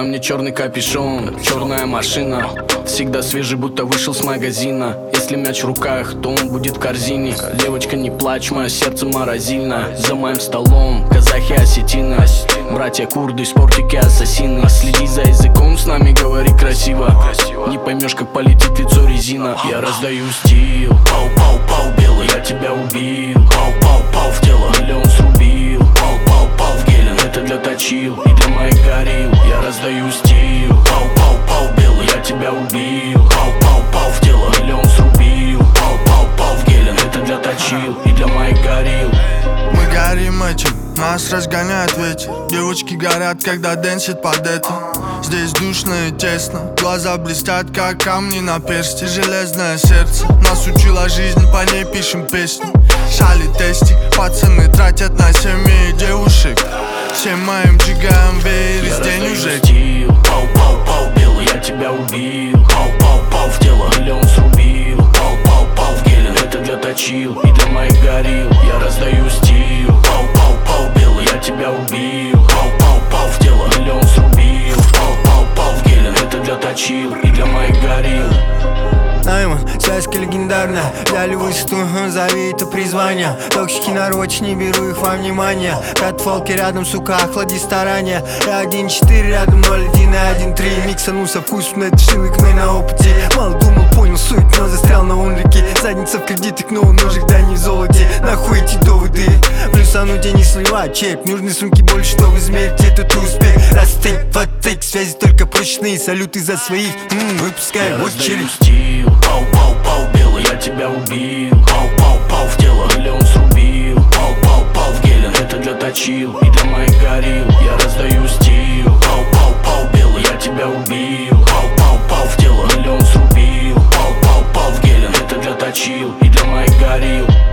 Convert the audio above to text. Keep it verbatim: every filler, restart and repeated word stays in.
На мне черный капюшон, черная машина, всегда свежий, будто вышел с магазина. Если мяч в руках, то он будет в корзине. Девочка, не плачь, мое сердце морозильно. За моим столом казахи, осетины, братья курды, спортики, ассасины. Следи за языком, с нами говори красиво. Не поймешь, как полетит лицо резина. Я раздаю стил, пау-пау-пау, белый, я тебя убил. Пау-пау-пау в тело, миллион срубил. Пау-пау-пау в гелен, это для точил и для моих горил. Я раздаю стил, пау-пау-пау, белый, я тебя убил. Пау-пау-пау в тело, миллион срубил. Пау-пау-пау в гелен, это для точил и для моих горил. Мы горим этим, нас разгоняет ветер. Девочки горят, когда дэнсит под это. Здесь душно и тесно, глаза блестят, как камни на персте. Железное сердце, нас учила жизнь, по ней пишем песни. Шали тестик, пацаны тратят на семьи девушек. Всем моим джигаем веер из денежек. Пау-пау-пау, белый, я тебя убил. Пау-пау-пау в тело, миллион срубил. Пау-пау-пау в гелен, это для точил и для моих горил. Я раздаю стил, пау-пау-пау, белый, я тебя убил. Пау-пау-пау в тело, миллион срубил. Пау-пау-пау в гелен, это для точил и для моих горил. Найман, связка легендарная. Взяли высоту, зови это призвание. Токсики нарочь, не беру их во внимание. Катфолки рядом, сука, охлади старания. Я один четыре рядом, ноль один и один три. Миксанулся вкусно, это шилыкный на опыте. Мало думал, понял суть, но застрял на унрике. Задница в кредитах, но у ножек, да не в золоте. Нахуй эти доводы, плюсануть я не сливаю чек. Нужны сумки больше, чтобы измерить этот успех. Растейк, фаттейк, связи только прочные. Салюты за своих, м-м, выпускай в очередь. Пау-пау-пау, белый, я тебя убил. Пау-пау-пау в тело, миллион срубил. Пау-пау-пау в гелен, это для точил и для моих горил. Я раздаю стил. Пау-пау-пау, белый, я тебя убил. Пау-пау-пау в тело, миллион срубил. Пау-пау-пау в гелен, это для точил и для моих горил.